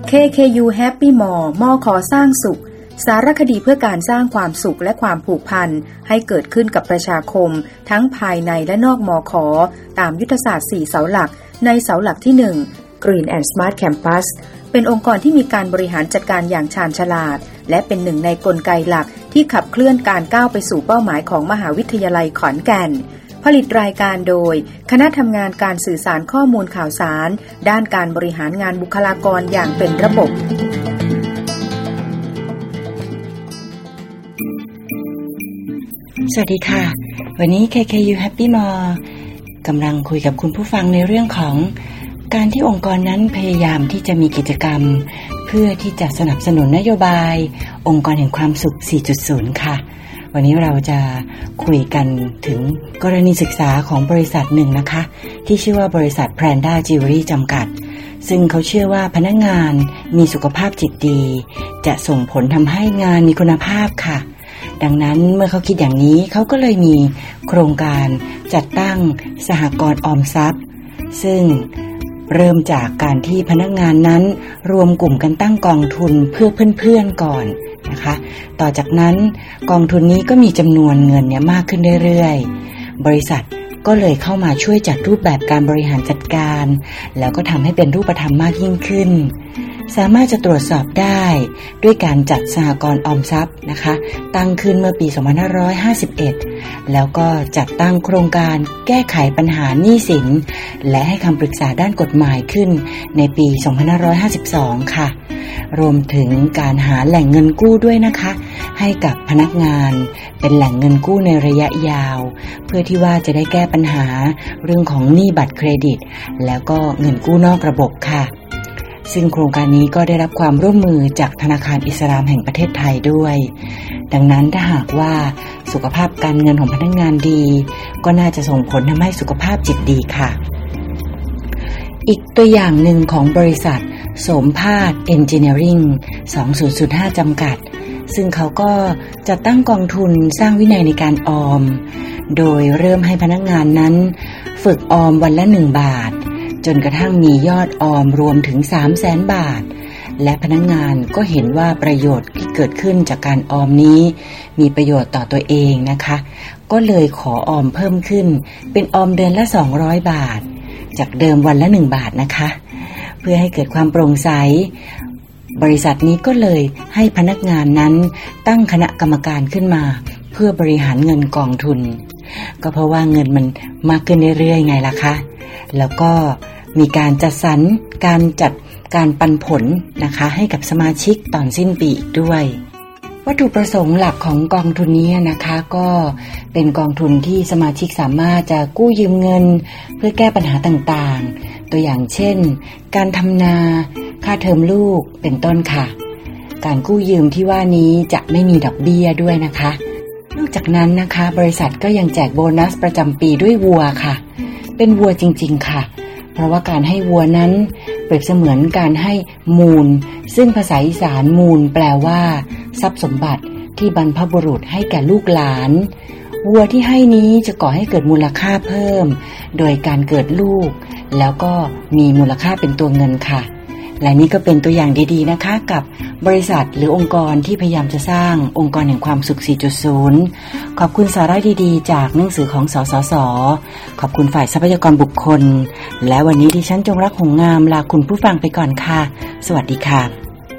KKU Happy Mall มอขอสร้างสุขสารคดีเพื่อการสร้างความสุขและความผูกพันให้เกิดขึ้นกับประชาคมทั้งภายในและนอกมอขอตามยุทธศาสตร์4เสาหลักในเสาหลักที่1 Green and Smart Campus เป็นองค์กรที่มีการบริหารจัดการอย่างชาญฉลาดและเป็นหนึ่งในกลไกหลักที่ขับเคลื่อนการก้าวไปสู่เป้าหมายของมหาวิทยาลัยขอนแก่นผลิตรายการโดยคณะทำงานการสื่อสารข้อมูลข่าวสารด้านการบริหารงานบุคลากรอย่างเป็นระบบสวัสดีค่ะวันนี้ KKU Happy Mall กำลังคุยกับคุณผู้ฟังในเรื่องของการที่องค์กรนั้นพยายามที่จะมีกิจกรรมเพื่อที่จะสนับสนุนนโยบายองค์กรแห่งความสุข 4.0 ค่ะวันนี้เราจะคุยกันถึงกรณีศึกษาของบริษัทหนึ่งนะคะที่ชื่อว่าบริษัท Pranda Jewelry จำกัดซึ่งเขาเชื่อว่าพนักงานมีสุขภาพจิตดีจะส่งผลทำให้งานมีคุณภาพค่ะดังนั้นเมื่อเขาคิดอย่างนี้เขาก็เลยมีโครงการจัดตั้งสหกรณ์ออมทรัพย์ซึ่งเริ่มจากการที่พนักงานนั้นรวมกลุ่มกันตั้งกองทุนเพื่อเพื่อนๆก่อนนะคะต่อจากนั้นกองทุนนี้ก็มีจำนวนเงินเนี่ยมากขึ้นเรื่อยๆบริษัทก็เลยเข้ามาช่วยจัดรูปแบบการบริหารจัดการแล้วก็ทำให้เป็นรูปธรรมมากยิ่งขึ้นสามารถจะตรวจสอบได้ด้วยการจัดสหกรณ์ออมทรัพย์นะคะตั้งขึ้นเมื่อปี 2551 แล้วก็จัดตั้งโครงการแก้ไขปัญหาหนี้สินและให้คำปรึกษาด้านกฎหมายขึ้นในปี 2552 ค่ะรวมถึงการหาแหล่งเงินกู้ด้วยนะคะให้กับพนักงานเป็นแหล่งเงินกู้ในระยะยาวเพื่อที่ว่าจะได้แก้ปัญหาเรื่องของหนี้บัตรเครดิตแล้วก็เงินกู้นอกระบบค่ะซึ่งโครงการนี้ก็ได้รับความร่วมมือจากธนาคารอิสลามแห่งประเทศไทยด้วยดังนั้นถ้าหากว่าสุขภาพการเงินของพนักงานดีก็น่าจะส่งผลทำให้สุขภาพจิตดีค่ะอีกตัวอย่างหนึ่งของบริษัทโสมภาส Engineering 2005 จำกัดซึ่งเขาก็จะตั้งกองทุนสร้างวินัยในการออมโดยเริ่มให้พนักงานนั้นฝึกออมวันละ1 บาทจนกระทั่งมียอดออมรวมถึง 300,000 บาทและพนักงานก็เห็นว่าประโยชน์ที่เกิดขึ้นจากการออมนี้มีประโยชน์ต่อตัวเองนะคะก็เลยขอออมเพิ่มขึ้นเป็นออมเดือนละ200 บาทจากเดิมวันละ1 บาทนะคะเพื่อให้เกิดความโปร่งใสบริษัทนี้ก็เลยให้พนักงานนั้นตั้งคณะกรรมการขึ้นมาเพื่อบริหารเงินกองทุนก็เพราะว่าเงินมันมากขึ้นเรื่อยๆไงล่ะคะแล้วก็มีการจัดสรรการปันผลนะคะให้กับสมาชิกตอนสิ้นปีอีกด้วยวัตถุประสงค์หลักของกองทุนนี้นะคะก็เป็นกองทุนที่สมาชิกสามารถจะกู้ยืมเงินเพื่อแก้ปัญหาต่างๆตัวอย่างเช่นการทำนาค่าเทอมลูกเป็นต้นค่ะการกู้ยืมที่ว่านี้จะไม่มีดอกเบี้ยด้วยนะคะนอกจากนั้นนะคะบริษัทก็ยังแจกโบนัสประจำปีด้วยวัวค่ะเป็นวัวจริงๆค่ะเพราะว่าการให้วัวนั้นเปรียบเสมือนการให้มูลซึ่งภาษาอีสานมูลแปลว่าทรัพย์สมบัติที่บรรพบุรุษให้แก่ลูกหลานวัวที่ให้นี้จะก่อให้เกิดมูลค่าเพิ่มโดยการเกิดลูกแล้วก็มีมูลค่าเป็นตัวเงินค่ะและนี่ก็เป็นตัวอย่างดีๆนะคะกับบริษัทหรือองค์กรที่พยายามจะสร้างองค์กรแห่งความสุข 4.0 ขอบคุณสาระดีๆจากหนังสือของสสส.ขอบคุณฝ่ายทรัพยากรบุคคลและวันนี้ดิฉันจงรักหงส์งามลาคุณผู้ฟังไปก่อนค่ะสวัสดีค่ะ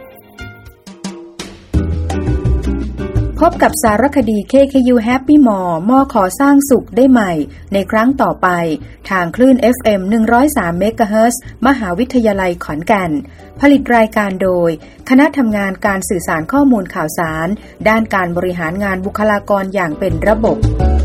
พบกับสารคดี KKU Happy Mall มอขอสร้างสุขได้ใหม่ในครั้งต่อไปทางคลื่น FM 103 MHz มหาวิทยาลัยขอนแก่นผลิตรายการโดยคณะทำงานการสื่อสารข้อมูลข่าวสารด้านการบริหารงานบุคลากรอย่างเป็นระบบ